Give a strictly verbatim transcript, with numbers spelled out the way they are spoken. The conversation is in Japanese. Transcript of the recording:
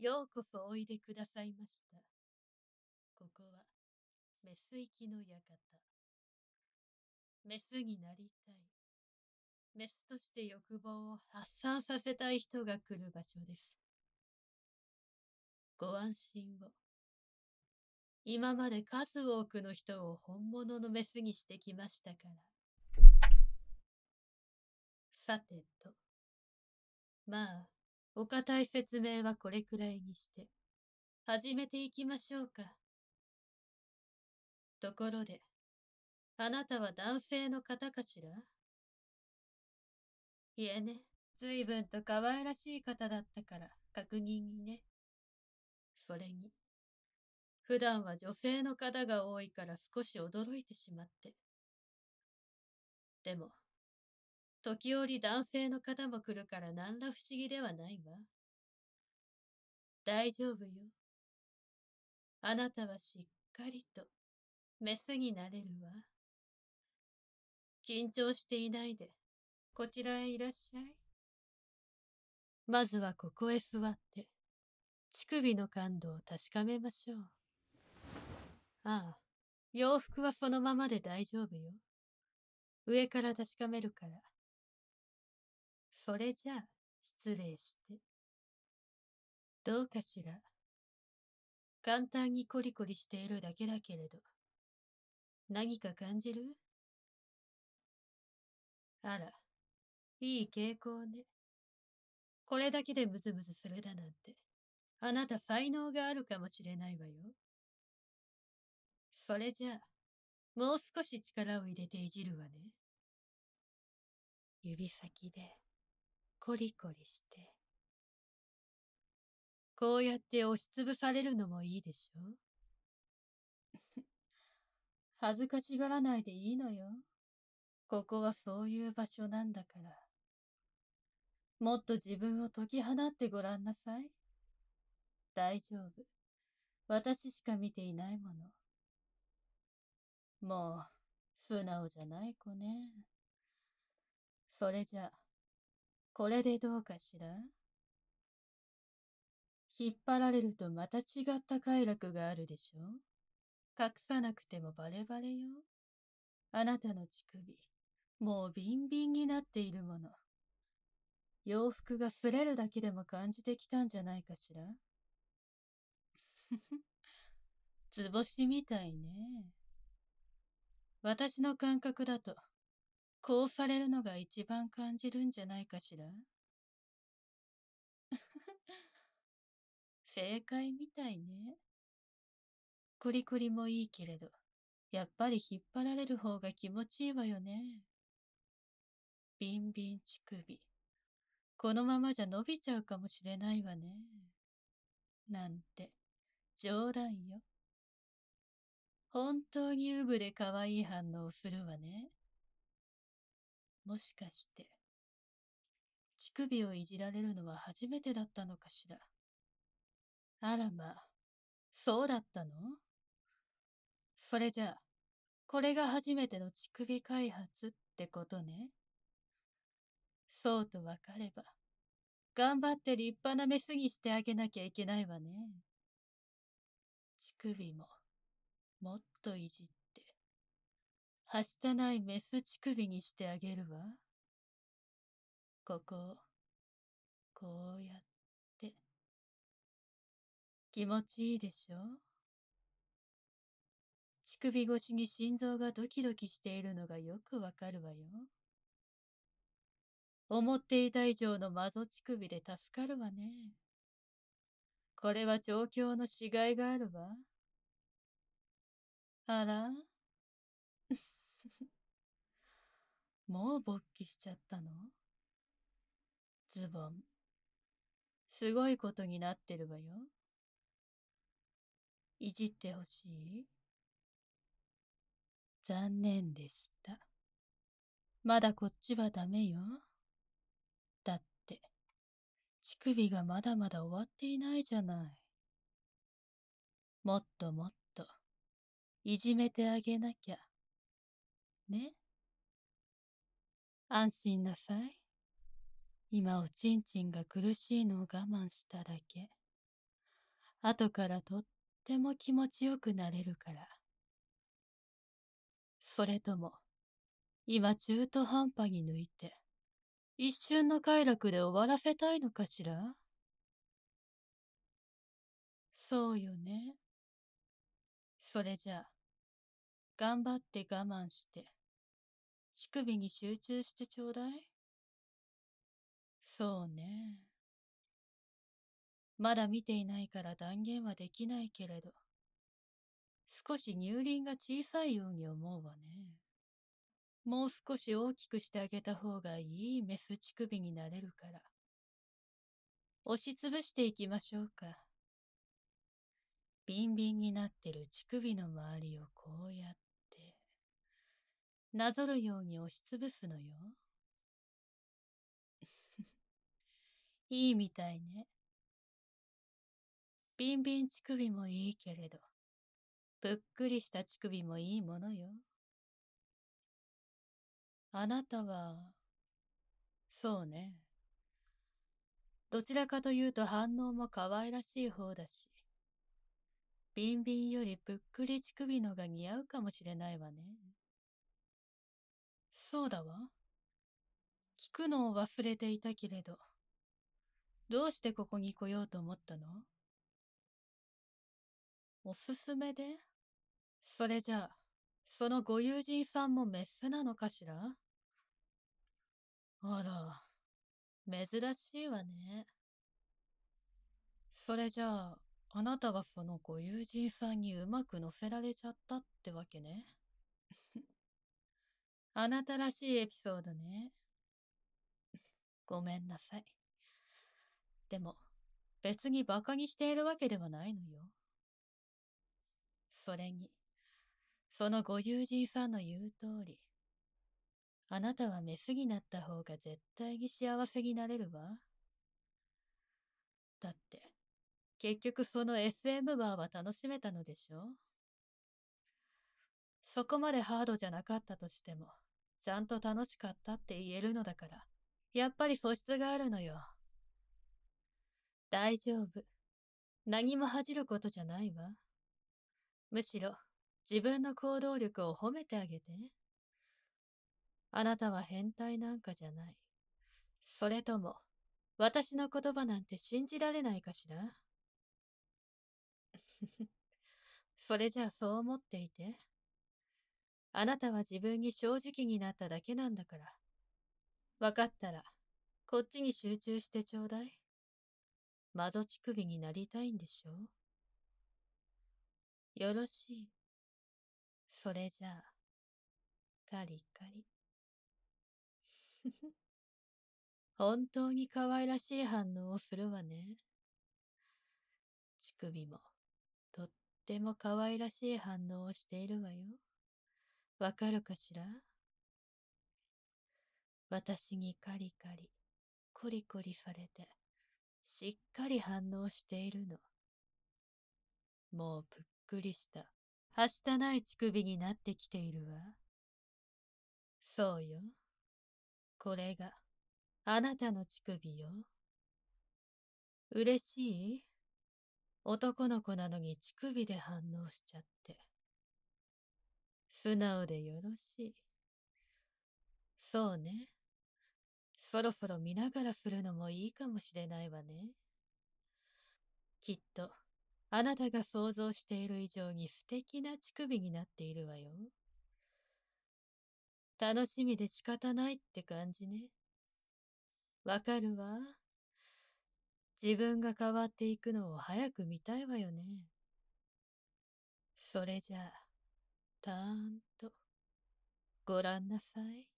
ようこそおいでくださいました。ここは、メス行きの館。メスになりたい。メスとして欲望を発散させたい人が来る場所です。ご安心を。今まで数多くの人を本物のメスにしてきましたから。さてと。まあ、お堅い説明はこれくらいにして、始めていきましょうか。ところで、あなたは男性の方かしら？いえね、随分と可愛らしい方だったから、確認にね。それに、普段は女性の方が多いから少し驚いてしまって。でも、時折男性の方も来るから何ら不思議ではないわ。大丈夫よ。あなたはしっかりと、メスになれるわ。緊張していないで、こちらへいらっしゃい。まずはここへ座って、乳首の感度を確かめましょう。ああ、洋服はそのままで大丈夫よ。上から確かめるから。それじゃあ、失礼して。どうかしら。簡単にコリコリしているだけだけれど。何か感じる？あら、いい傾向ね。これだけでムズムズするだなんて。あなた才能があるかもしれないわよ。それじゃあ、もう少し力を入れていじるわね。指先で、コリコリして。こうやって押しつぶされるのもいいでしょ？恥ずかしがらないでいいのよ。ここはそういう場所なんだから。もっと自分を解き放ってごらんなさい。大丈夫。私しか見ていないもの。もう、素直じゃない子ね。それじゃ、これでどうかしら？引っ張られるとまた違った快楽があるでしょ？隠さなくてもバレバレよ。あなたの乳首、もうビンビンになっているもの。洋服が擦れるだけでも感じてきたんじゃないかしら？図星みたいね。私の感覚だと、こうされるのが一番感じるんじゃないかしら？正解みたいね。コリコリもいいけれど、やっぱり引っ張られる方が気持ちいいわよね。ビンビン乳首。このままじゃ伸びちゃうかもしれないわね。なんて、冗談よ。本当にウブで可愛い反応をするわね。もしかして、乳首をいじられるのは初めてだったのかしら。あらまあ、そうだったの？それじゃあ、これが初めての乳首開発ってことね。そうとわかれば、頑張って立派なメスにしてあげなきゃいけないわね。乳首も、もっといじって、はしたないメス乳首にしてあげるわ。ここを、こうやって。気持ちいいでしょ？乳首越しに心臓がドキドキしているのがよくわかるわよ。思っていた以上のマゾ乳首で助かるわね。これは状況の違いがあるわ。あらもう勃起しちゃったの？ズボン。すごいことになってるわよ。いじってほしい？残念でした。まだこっちはダメよ。だって、乳首がまだまだ終わっていないじゃない。もっともっと、いじめてあげなきゃ。ね？安心なさい。今おちんちんが苦しいのを我慢しただけ。 後からとっても気持ちよくなれるから。それとも、今中途半端に抜いて、一瞬の快楽で終わらせたいのかしら？そうよね。それじゃあ、頑張って我慢して、乳首に集中してちょうだい。そうね。まだ見ていないから断言はできないけれど、少し乳輪が小さいように思うわね。もう少し大きくしてあげた方がいいメス乳首になれるから。押しつぶしていきましょうか。ビンビンになってる乳首の周りをこうやって、なぞるように押しつぶすのよ。いいみたいね。ビンビン乳首もいいけれど、ぷっくりした乳首もいいものよ。あなたは、そうね。どちらかというと反応も可愛らしい方だし、ビンビンよりぷっくり乳首のが似合うかもしれないわね。そうだわ。聞くのを忘れていたけれど、どうしてここに来ようと思ったの？おすすめで？それじゃあ、そのご友人さんもメスなのかしら？あら、珍しいわね。それじゃあ、あなたはそのご友人さんにうまく乗せられちゃったってわけね。あなたらしいエピソードね。ごめんなさい。でも、別に馬鹿にしているわけではないのよ。それに、そのご友人さんの言う通り、あなたはメスになった方が絶対に幸せになれるわ。だって、結局その エスエム バーは楽しめたのでしょ？そこまでハードじゃなかったとしても、ちゃんと楽しかったって言えるのだから、やっぱり素質があるのよ。大丈夫。何も恥じることじゃないわ。むしろ、自分の行動力を褒めてあげて。あなたは変態なんかじゃない。それとも、私の言葉なんて信じられないかしら？それじゃあそう思っていて。あなたは自分に正直になっただけなんだから。わかったら、こっちに集中してちょうだい。マゾ乳首になりたいんでしょ？よろしい。それじゃあ、カリカリ。本当に可愛らしい反応をするわね。乳首も、とっても可愛らしい反応をしているわよ。わかるかしら？私にカリカリ、コリコリされて、しっかり反応しているの。もうぷっくりした、はしたない乳首になってきているわ。そうよ。これが、あなたの乳首よ。嬉しい？男の子なのに乳首で反応しちゃって。素直でよろしい。そうね。そろそろ見ながらするのもいいかもしれないわね。きっと、あなたが想像している以上に素敵な乳首になっているわよ。楽しみで仕方ないって感じね。わかるわ。自分が変わっていくのを早く見たいわよね。それじゃあ、たーんと、ごらんなさい。